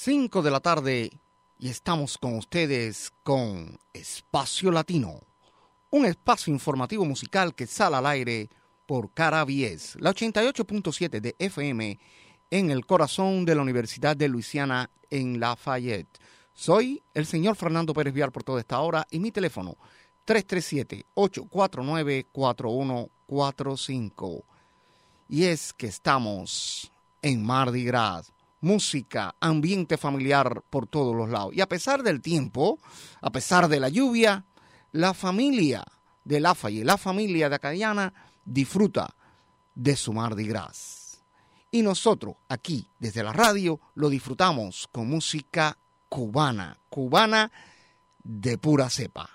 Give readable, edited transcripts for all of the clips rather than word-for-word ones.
5 de la tarde y estamos con ustedes con Espacio Latino, un espacio informativo musical que sale al aire por Carabies, la 88.7 de FM en el corazón de la Universidad de Luisiana en Lafayette. Soy el señor Fernando Pérez Vial por toda esta hora y mi teléfono 337-849-4145. Y es que estamos en Mardi Gras, música, ambiente familiar por todos los lados. Y a pesar del tiempo, a pesar de la lluvia, la familia de Lafayette, la familia de Acadiana, disfruta de su Mardi Gras. Y nosotros aquí, desde la radio, lo disfrutamos con música cubana, cubana de pura cepa.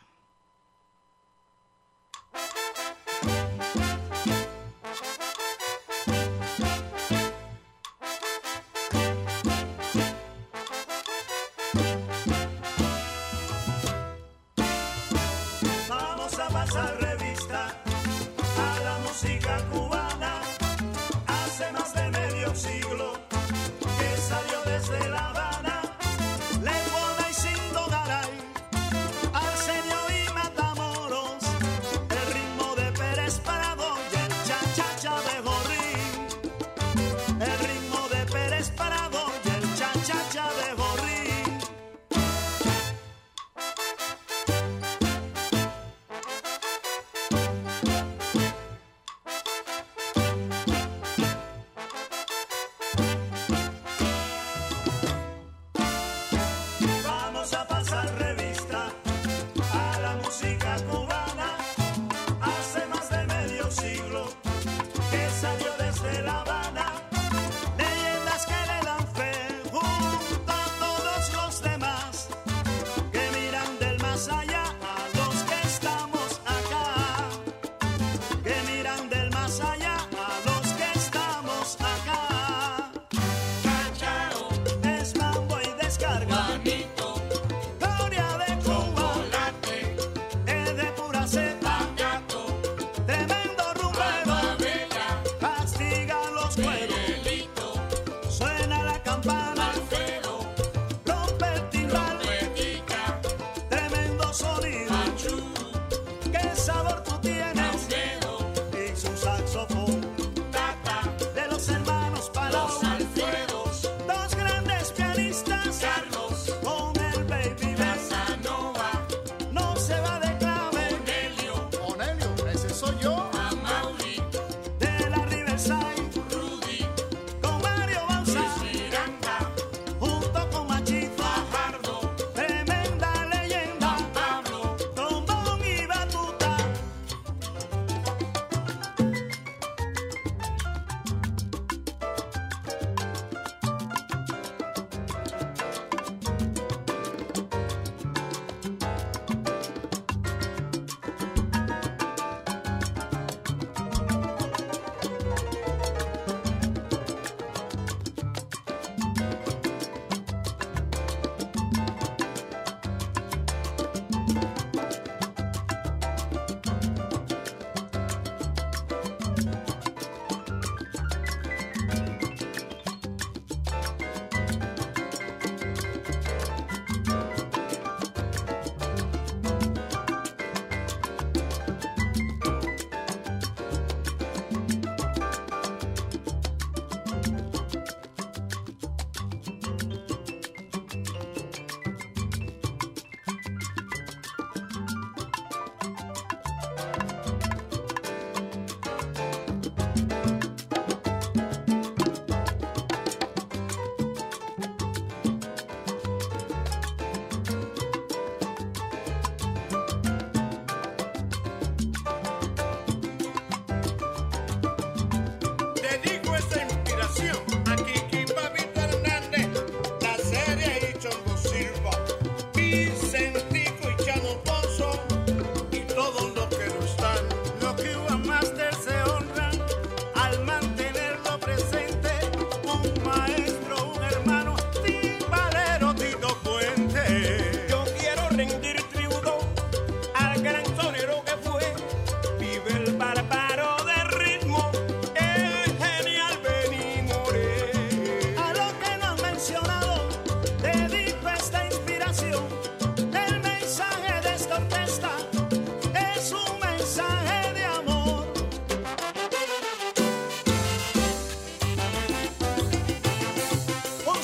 Señor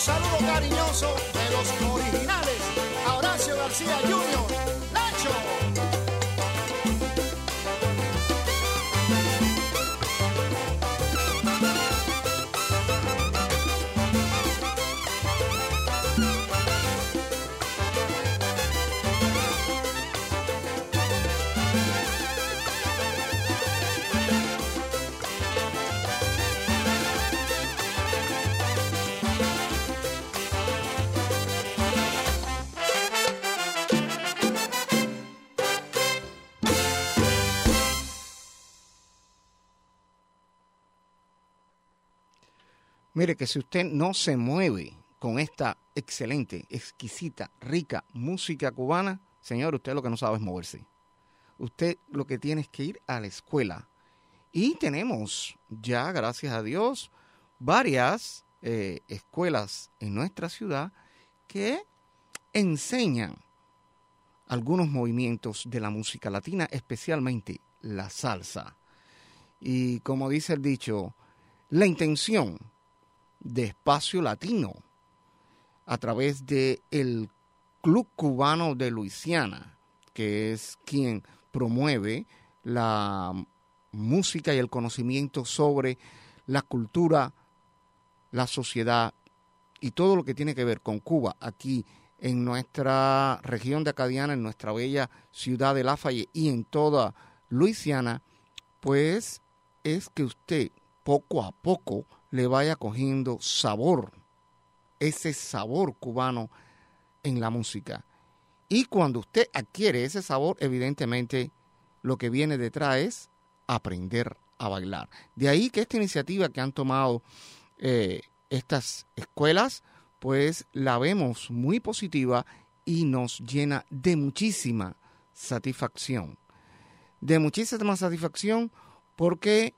saludo cariñoso de los originales, a Horacio García Jr., Nacho. Mire que si usted no se mueve con esta excelente, exquisita, rica música cubana, señor, usted lo que no sabe es moverse. Usted lo que tiene es que ir a la escuela. Y tenemos ya, gracias a Dios, varias escuelas en nuestra ciudad que enseñan algunos movimientos de la música latina, especialmente la salsa. Y como dice el dicho, la intención de Espacio Latino a través de el Club Cubano de Luisiana, que es quien promueve la música y el conocimiento sobre la cultura, la sociedad y todo lo que tiene que ver con Cuba aquí en nuestra región de Acadiana, en nuestra bella ciudad de Lafayette y en toda Luisiana, pues es que usted poco a poco le vaya cogiendo sabor, ese sabor cubano en la música. Y cuando usted adquiere ese sabor, evidentemente lo que viene detrás es aprender a bailar. De ahí que esta iniciativa que han tomado estas escuelas, pues la vemos muy positiva y nos llena de muchísima satisfacción. De muchísima satisfacción porque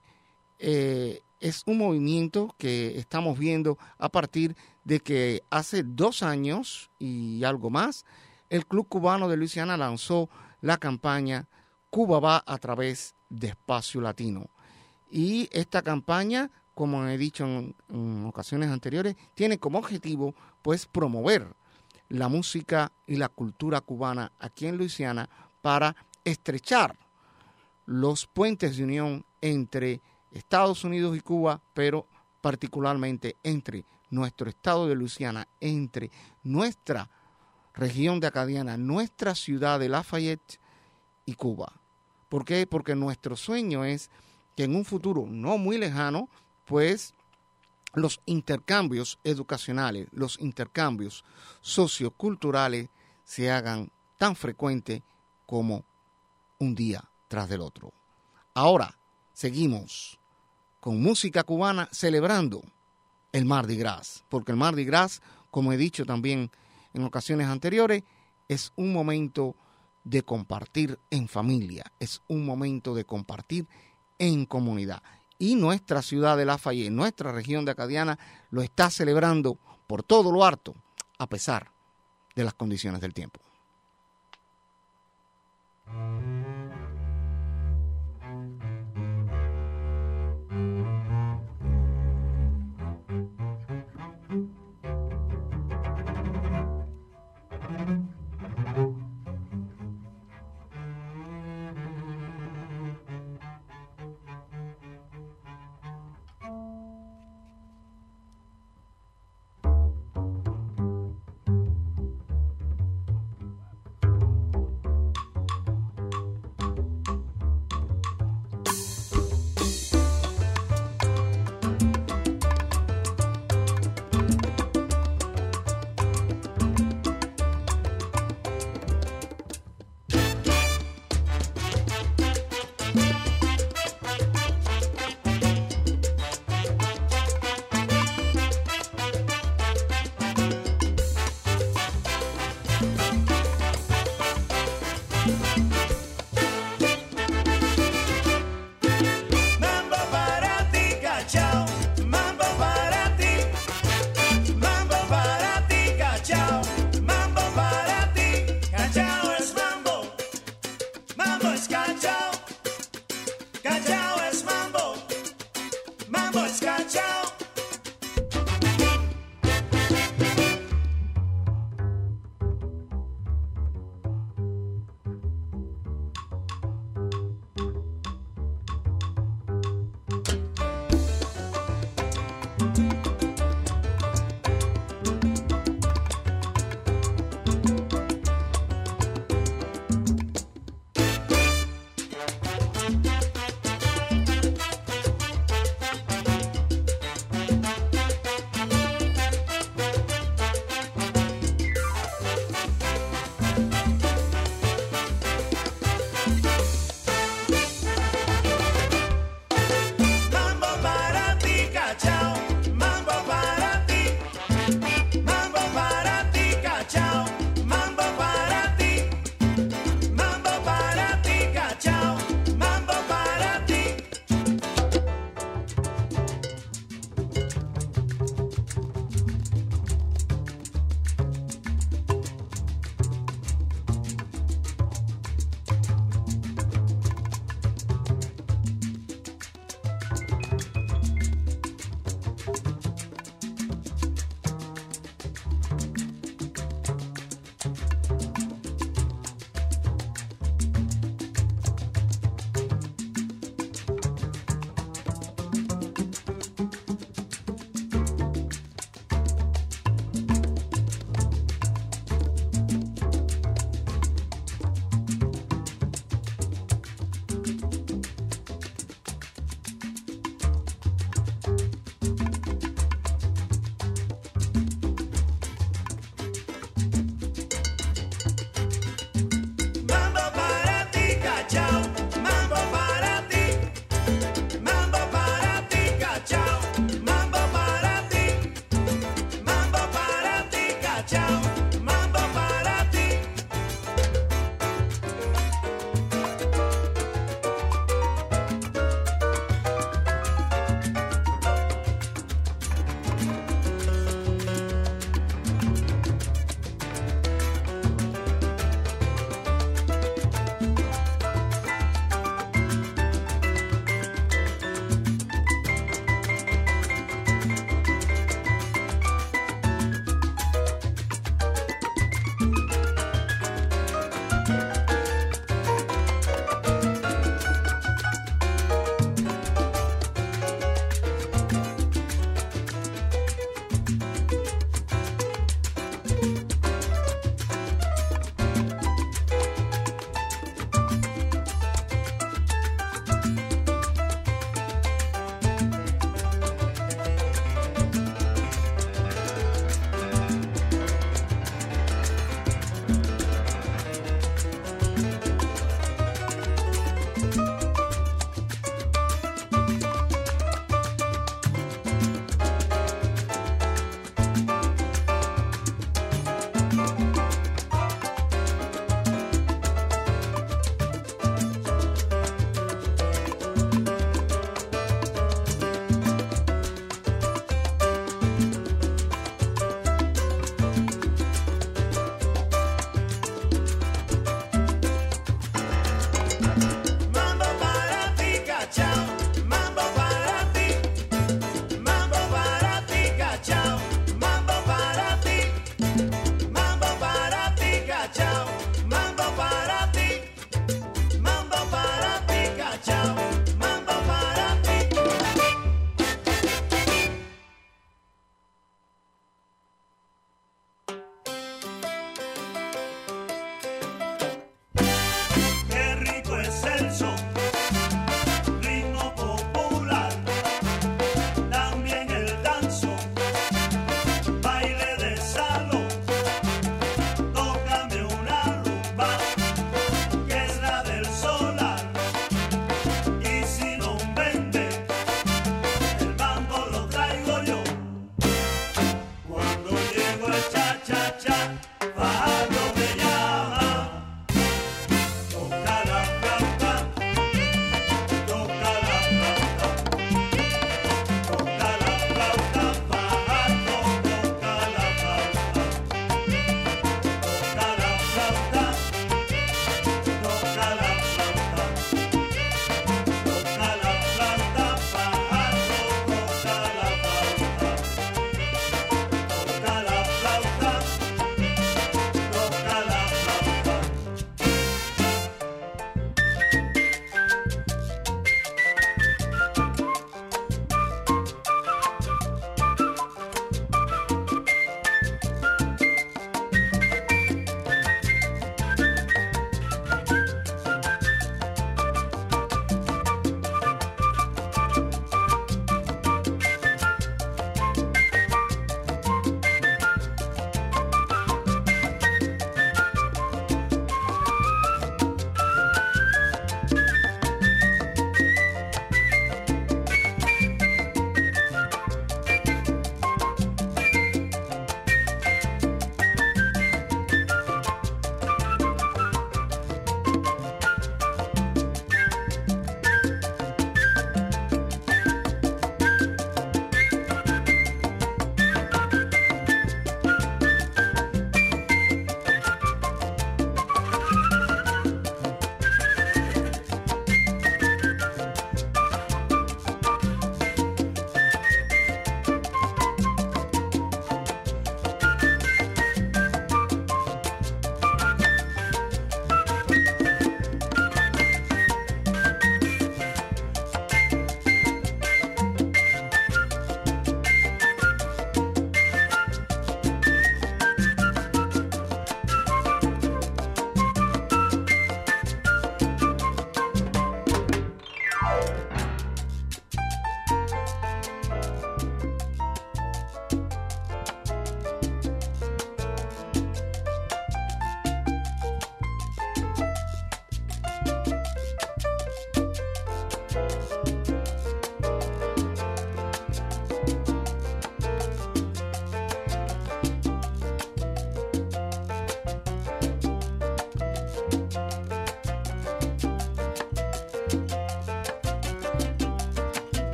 es un movimiento que estamos viendo a partir de que hace 2 años y algo más, el Club Cubano de Luisiana lanzó la campaña Cuba va a través de Espacio Latino. Y esta campaña, como he dicho en ocasiones anteriores, tiene como objetivo pues promover la música y la cultura cubana aquí en Luisiana para estrechar los puentes de unión entre Estados Unidos y Cuba, pero particularmente entre nuestro estado de Luisiana, entre nuestra región de Acadiana, nuestra ciudad de Lafayette y Cuba. ¿Por qué? Porque nuestro sueño es que en un futuro no muy lejano, pues los intercambios educacionales, los intercambios socioculturales se hagan tan frecuentes como un día tras del otro. Ahora seguimos con música cubana celebrando el Mardi Gras, porque el Mardi Gras, como he dicho también en ocasiones anteriores, es un momento de compartir en familia, es un momento de compartir en comunidad. Y nuestra ciudad de Lafayette, nuestra región de Acadiana, lo está celebrando por todo lo harto, a pesar de las condiciones del tiempo.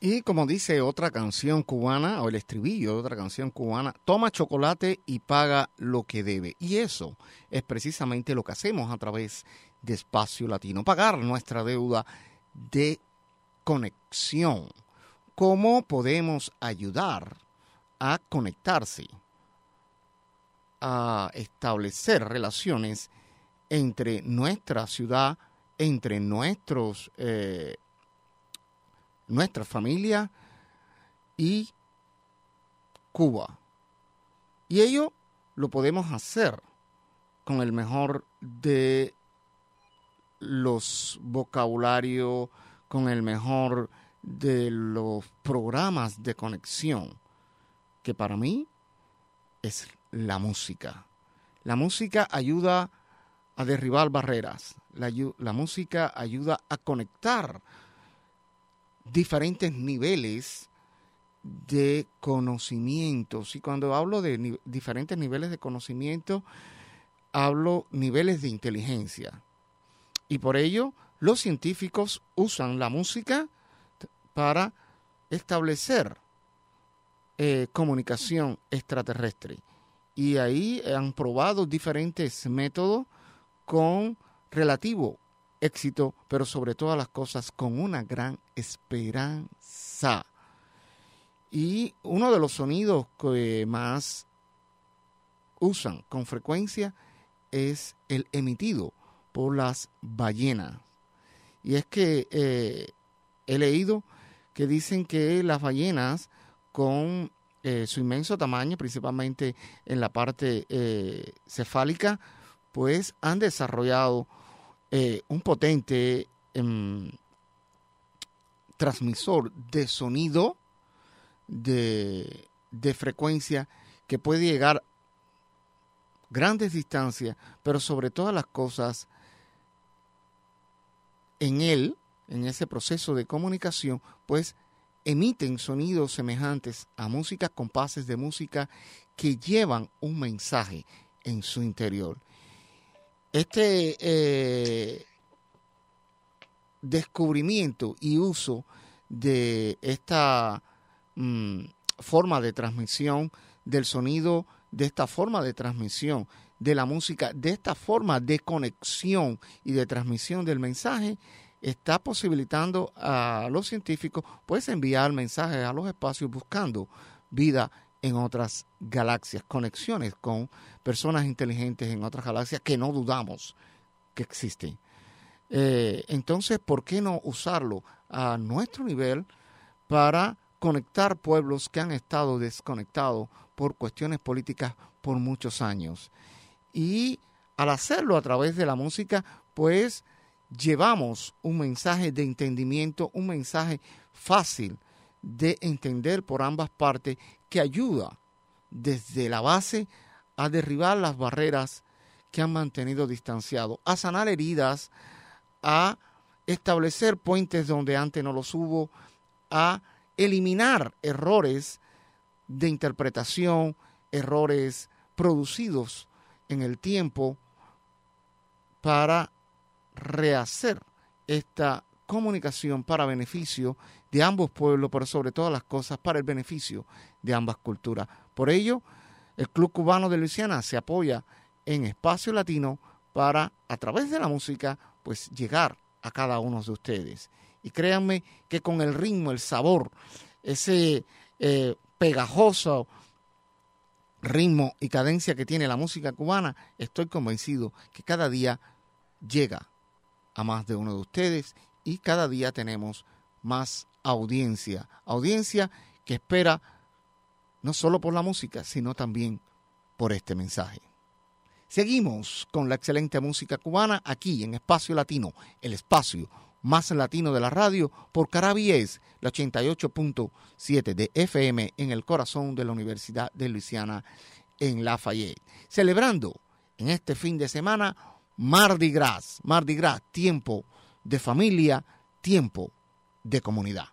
Y como dice otra canción cubana, o el estribillo de otra canción cubana, toma chocolate y paga lo que debe. Y eso es precisamente lo que hacemos a través de Espacio Latino, pagar nuestra deuda de conexión. ¿Cómo podemos ayudar a conectarse, a establecer relaciones entre nuestra ciudad, entre nuestra familia y Cuba? Y ello lo podemos hacer con el mejor de los vocabularios, con el mejor de los programas de conexión, que para mí es la música. La música ayuda a derribar barreras. La música ayuda a conectar diferentes niveles de conocimientos. Y cuando hablo de diferentes niveles de conocimiento, hablo niveles de inteligencia. Y por ello, los científicos usan la música para establecer comunicación extraterrestre. Y ahí han probado diferentes métodos con relativo éxito, pero sobre todas las cosas con una gran esperanza. Y uno de los sonidos que más usan con frecuencia es el emitido por las ballenas. Y es que he leído que dicen que las ballenas, con su inmenso tamaño, principalmente en la parte cefálica, pues han desarrollado un potente transmisor de sonido de frecuencia que puede llegar grandes distancias, pero sobre todas las cosas, en ese proceso de comunicación, pues emiten sonidos semejantes a música, compases de música que llevan un mensaje en su interior. Este descubrimiento y uso de esta forma de transmisión del sonido, de esta forma de transmisión de la música, de esta forma de conexión y de transmisión del mensaje, está posibilitando a los científicos pues enviar mensajes a los espacios buscando vida en otras galaxias, conexiones con personas inteligentes en otras galaxias que no dudamos que existen. Entonces, ¿por qué no usarlo a nuestro nivel para conectar pueblos que han estado desconectados por cuestiones políticas por muchos años? Y al hacerlo a través de la música, pues llevamos un mensaje de entendimiento, un mensaje fácil de entender por ambas partes, que ayuda desde la base a derribar las barreras que han mantenido distanciados, a sanar heridas, a establecer puentes donde antes no los hubo, a eliminar errores de interpretación, errores producidos en el tiempo, para rehacer esta comunicación para beneficio de ambos pueblos, pero sobre todas las cosas para el beneficio de ambas culturas. Por ello, el Club Cubano de Luisiana se apoya en Espacio Latino para, a través de la música, pues llegar a cada uno de ustedes. Y créanme que con el ritmo, el sabor, ese pegajoso ritmo y cadencia que tiene la música cubana, estoy convencido que cada día llega a más de uno de ustedes y cada día tenemos más audiencia que espera no solo por la música, sino también por este mensaje. Seguimos con la excelente música cubana aquí en Espacio Latino, el espacio más latino de la radio, por Carabies, la 88.7 de FM en el corazón de la Universidad de Luisiana en Lafayette. Celebrando en este fin de semana Mardi Gras, tiempo de familia, tiempo de comunidad.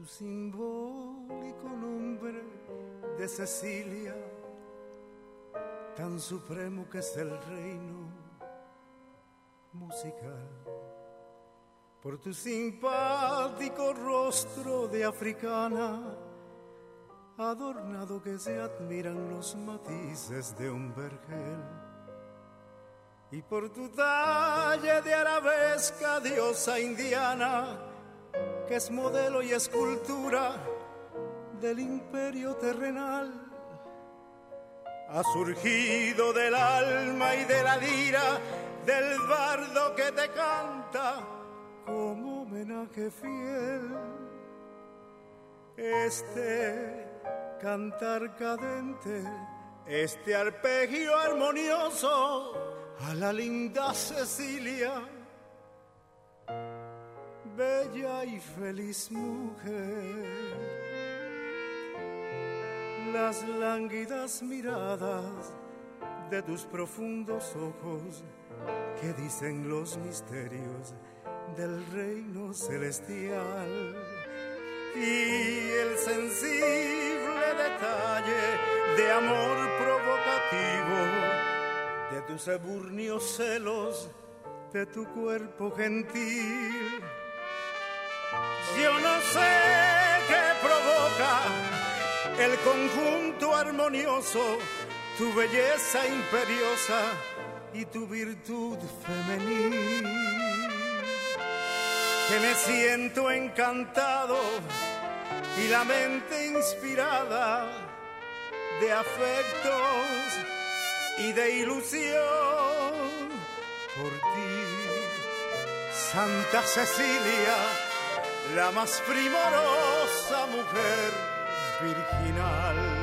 tu simbólico nombre de Cecilia, tan supremo que es el reino musical, por tu simpático rostro de africana, adornado que se admiran los matices de un vergel, y por tu talle de arabesca diosa indiana, que es modelo y escultura del imperio terrenal. Ha surgido del alma y de la lira del bardo que te canta como homenaje fiel. Este cantar cadente, este arpegio armonioso a la linda Cecilia, bella y feliz mujer. Las lánguidas miradas de tus profundos ojos que dicen los misterios del reino celestial, y el sensible detalle de amor provocativo de tus eburnios celos, de tu cuerpo gentil. Yo no sé qué provoca el conjunto armonioso, tu belleza imperiosa y tu virtud femenil, que me siento encantado y la mente inspirada de afectos y de ilusión por ti, Santa Cecilia, la más primorosa mujer virginal.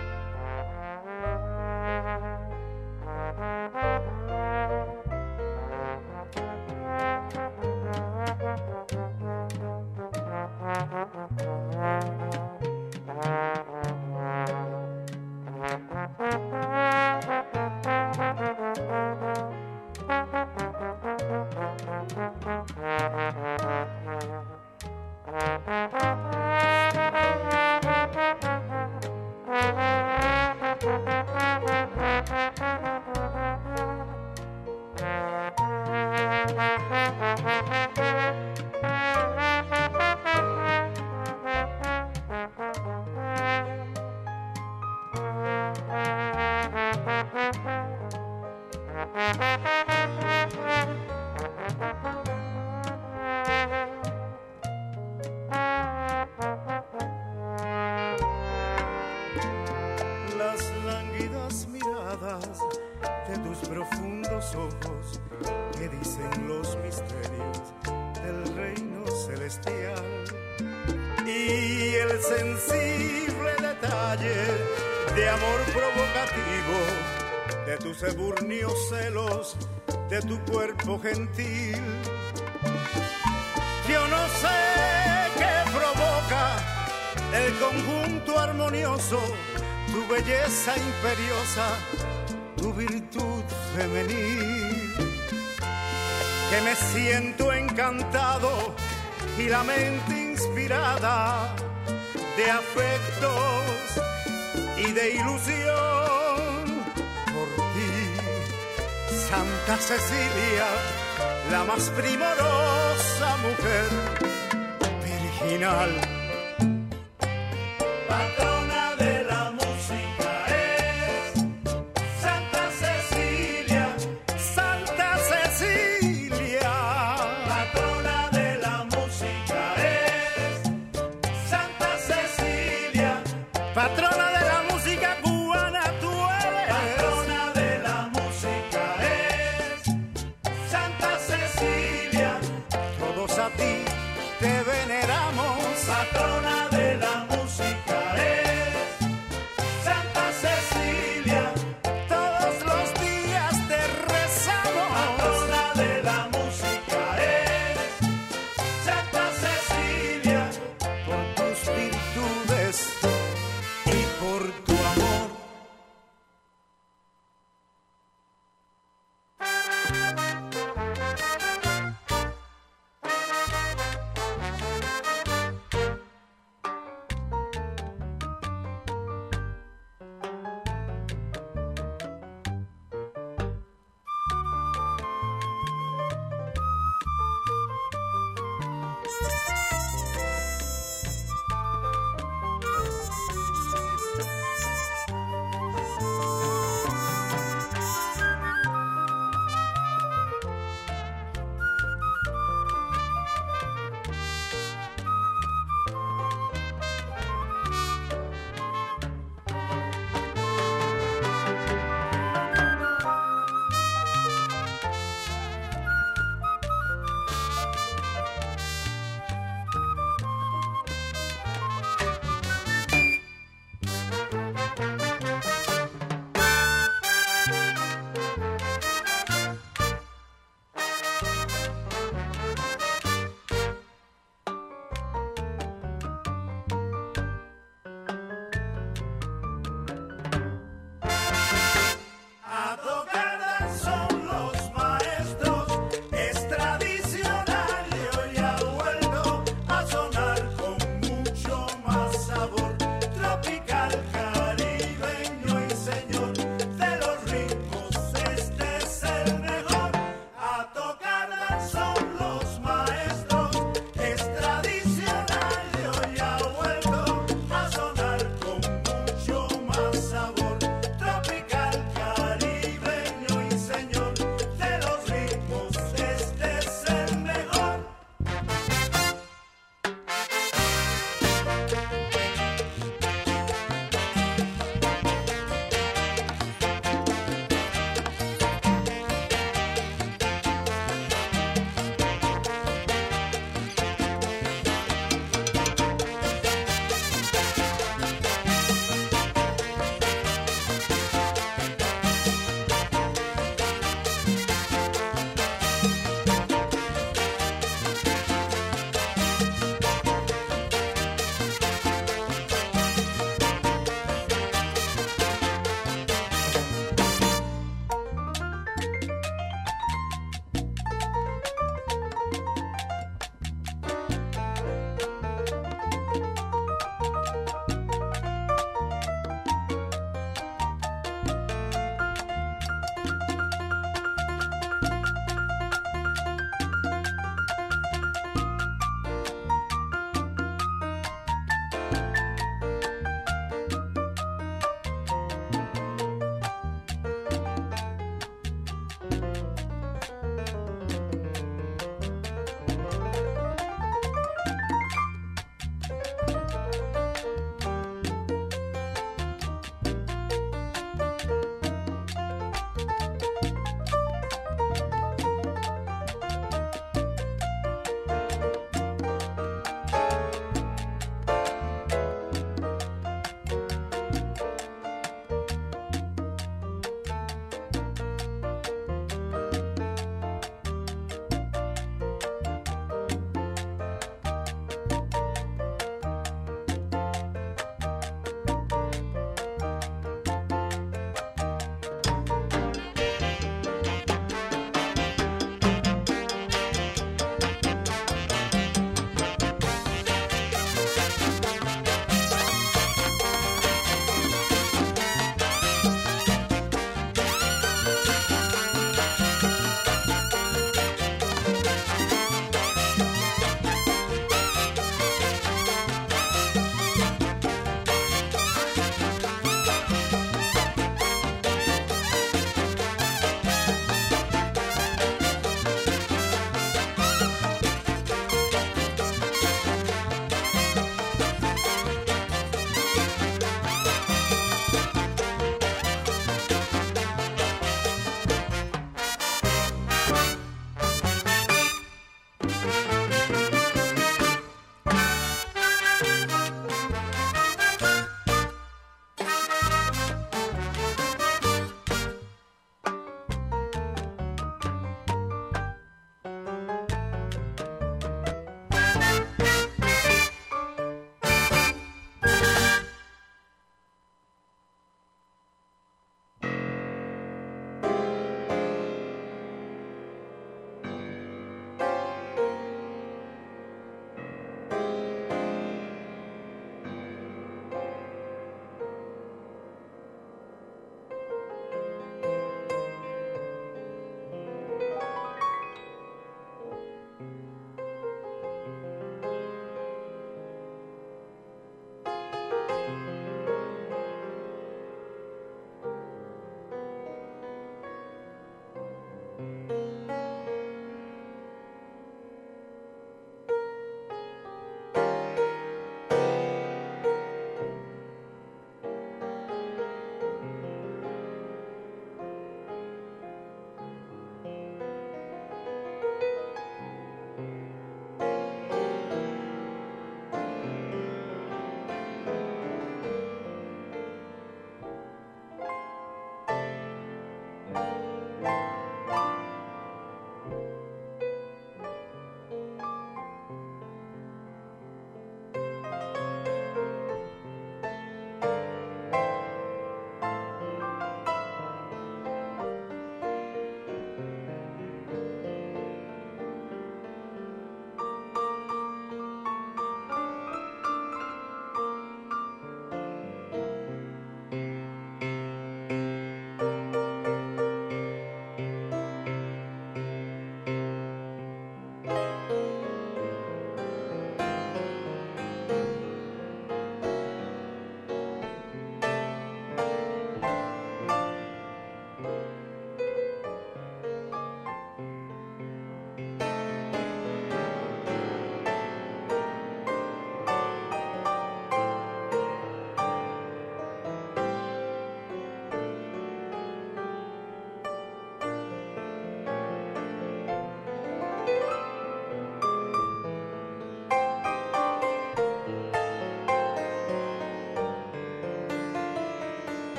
Eburnios celos de tu cuerpo gentil. Yo no sé qué provoca el conjunto armonioso, tu belleza imperiosa, tu virtud femenil, que me siento encantado y la mente inspirada de afectos y de ilusión. Santa Cecilia, la más primorosa mujer virginal. Patrona de la música es Santa Cecilia, Santa Cecilia. Patrona de la música es Santa Cecilia, patrona de la música cubana tú eres. Patrona de la música Cecilia, a ti te veneramos, patrona de la música.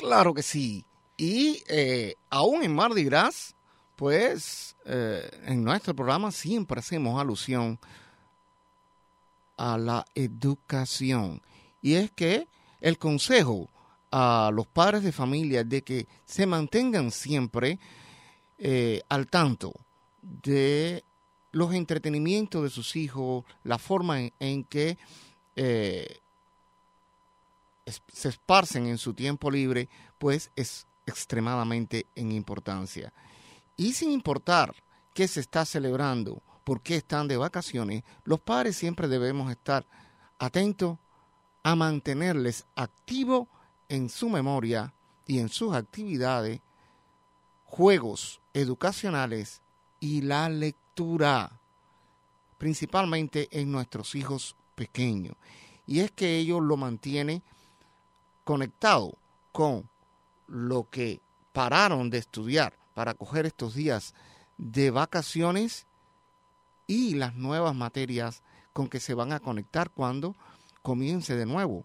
Claro que sí. Y aún en Mardi Gras, pues en nuestro programa siempre hacemos alusión a la educación. Y es que el consejo a los padres de familia de que se mantengan siempre al tanto de los entretenimientos de sus hijos, la forma en que se esparcen en su tiempo libre, pues es extremadamente en importancia. Y sin importar qué se está celebrando, por qué están de vacaciones, los padres siempre debemos estar atentos a mantenerles activos en su memoria y en sus actividades, juegos educacionales y la lectura, principalmente en nuestros hijos pequeños. Y es que ellos lo mantienen conectado con lo que pararon de estudiar para coger estos días de vacaciones y las nuevas materias con que se van a conectar cuando comience de nuevo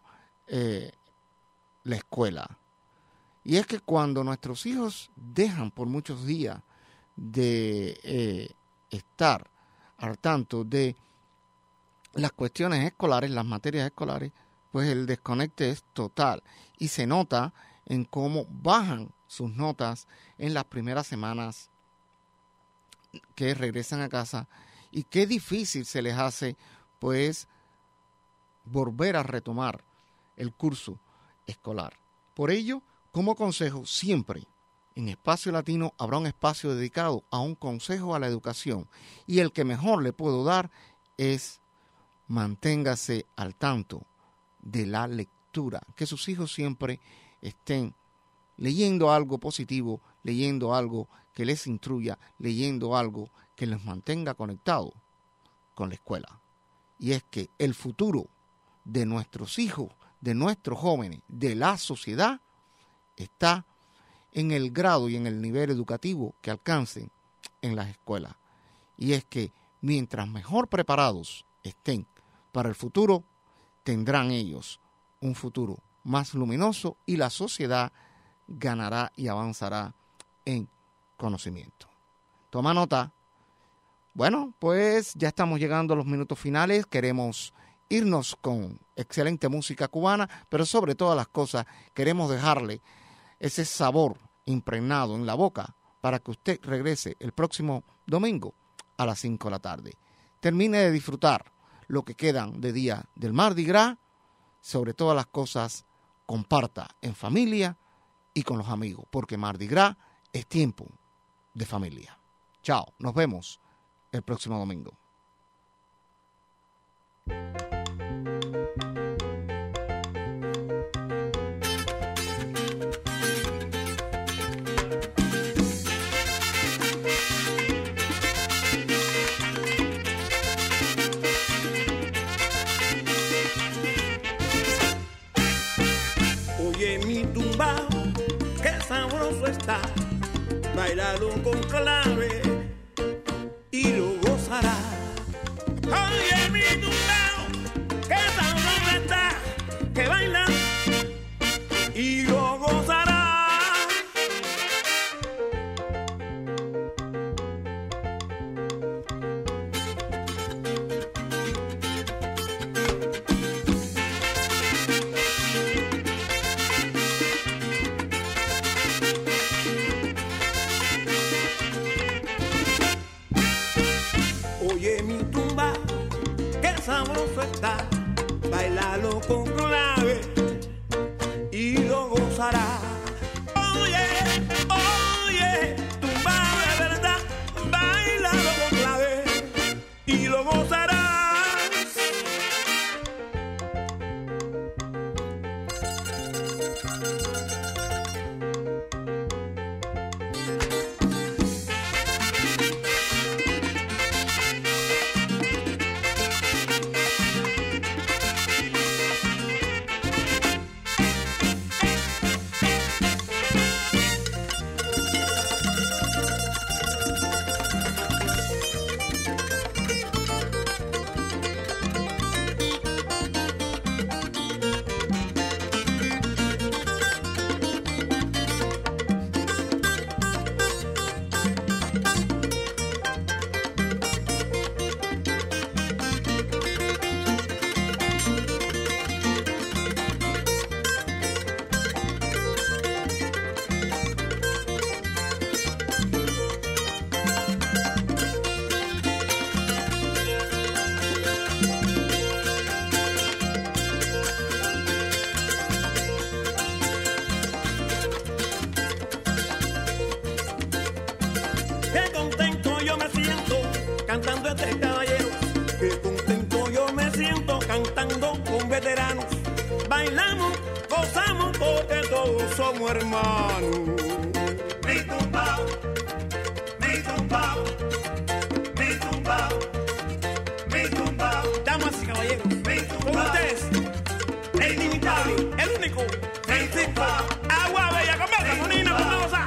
la escuela. Y es que cuando nuestros hijos dejan por muchos días de estar al tanto de las cuestiones escolares, las materias escolares, pues el desconecte es total y se nota en cómo bajan sus notas en las primeras semanas que regresan a casa y qué difícil se les hace pues volver a retomar el curso escolar. Por ello, como consejo, siempre en Espacio Latino habrá un espacio dedicado a un consejo a la educación y el que mejor le puedo dar es manténgase al tanto de la lectura, que sus hijos siempre estén leyendo algo positivo, leyendo algo que les instruya, leyendo algo que les mantenga conectados con la escuela. Y es que el futuro de nuestros hijos, de nuestros jóvenes, de la sociedad, está en el grado y en el nivel educativo que alcancen en las escuelas. Y es que mientras mejor preparados estén para el futuro, tendrán ellos un futuro más luminoso y la sociedad ganará y avanzará en conocimiento. Toma nota. Bueno, pues ya estamos llegando a los minutos finales. Queremos irnos con excelente música cubana, pero sobre todas las cosas queremos dejarle ese sabor impregnado en la boca para que usted regrese el próximo domingo a las 5 de la tarde. Termine de disfrutar lo que quedan de día del Mardi Gras. Sobre todas las cosas, comparta en familia y con los amigos, porque Mardi Gras es tiempo de familia. Chao, nos vemos el próximo domingo. Oye mi tumbao, qué sabroso está, bailalo con clave y lo gozará. Oye mi tumbao, qué sabroso está, que baila y lo gozará. Oye mi tumba, qué sabroso está, bailalo con clave y lo gozará. Oye, oye, tumba de verdad, bailalo con clave y lo gozarás. siento cantando con veteranos. Bailamos, gozamos porque todos somos hermanos. Mi tumbao, mi tumbao, mi tumbao, mi tumbao. Damas y caballeros, con ustedes, el inimitable, el único, Francisco Agua Bella. Conversa, Monina, Mendoza.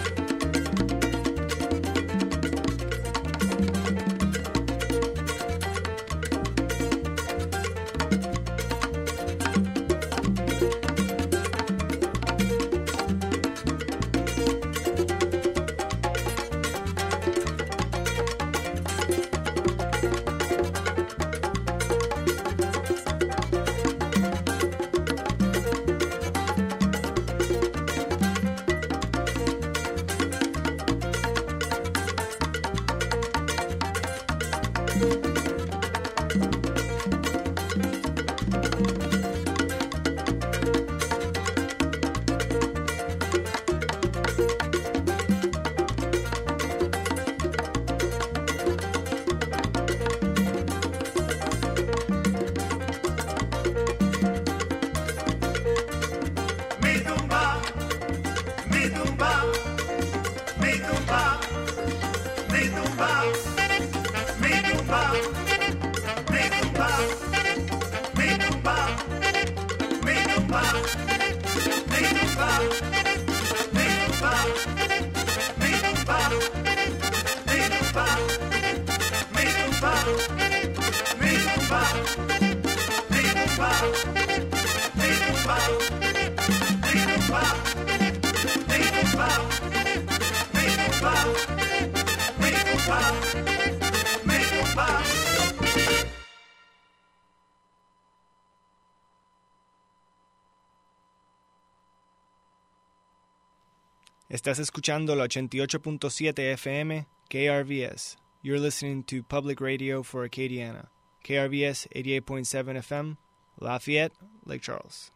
Estás escuchando la 88.7 FM KRVS. You're listening to Public Radio for Acadiana. KRVS 88.7 FM, Lafayette, Lake Charles.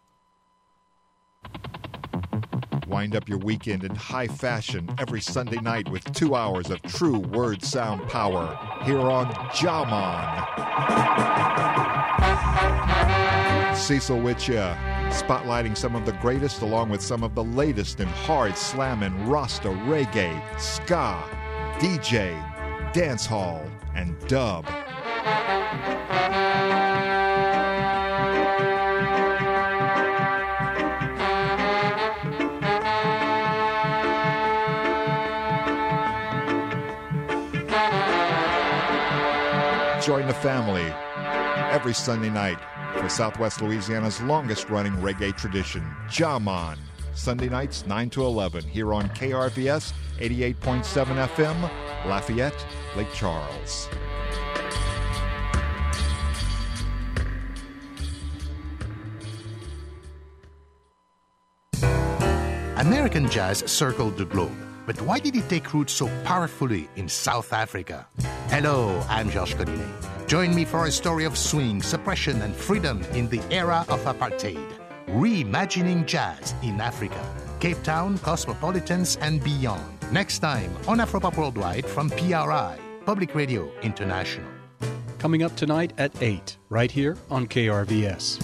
Wind up your weekend in high fashion every Sunday night with 2 hours of true word sound power here on Jaman. Cecil with ya, spotlighting some of the greatest along with some of the latest in hard slammin', Rasta, reggae, ska, DJ, dancehall, and dub. Join the family every Sunday night for Southwest Louisiana's longest-running reggae tradition, Jaman. Sunday nights, 9 to 11, here on KRVS 88.7 FM, Lafayette, Lake Charles. American jazz circled the globe, but why did it take root so powerfully in South Africa? Hello, I'm Georges Collinet. Join me for a story of swing, suppression, and freedom in the era of apartheid. Reimagining jazz in Africa, Cape Town, Cosmopolitans, and beyond. Next time on Afropop Worldwide from PRI, Public Radio International. Coming up tonight at 8, right here on KRVS.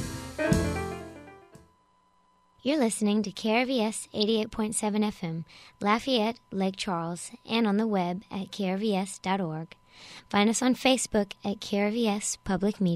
You're listening to KRVS 88.7 FM, Lafayette, Lake Charles, and on the web at krvs.org. Find us on Facebook at KRVS Public Media.